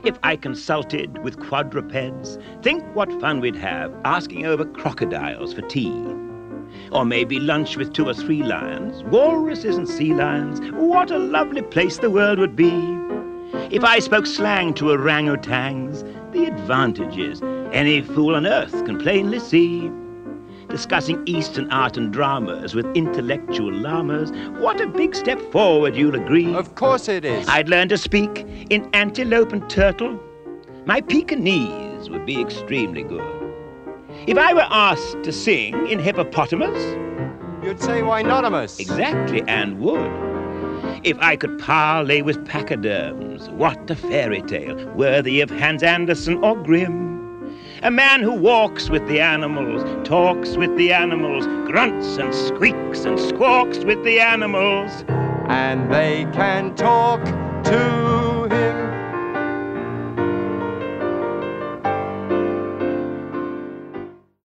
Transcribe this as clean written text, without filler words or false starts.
If I consulted with quadrupeds, think what fun we'd have asking over crocodiles for tea. Or maybe lunch with 2 or 3 lions, walruses and sea lions. What a lovely place the world would be. If I spoke slang to orangutans, the advantages any fool on earth can plainly see. Discussing Eastern art and dramas with intellectual llamas, what a big step forward, you'll agree. Of course it is. I'd learn to speak in antelope and turtle. My Pekingese would be extremely good. If I were asked to sing in hippopotamus, You'd say why notamus? exactly, and would. If I could parley with pachyderms, what a fairy tale, worthy of Hans Andersen or Grimm. A man who walks with the animals, talks with the animals, grunts and squeaks and squawks with the animals. And they can talk too.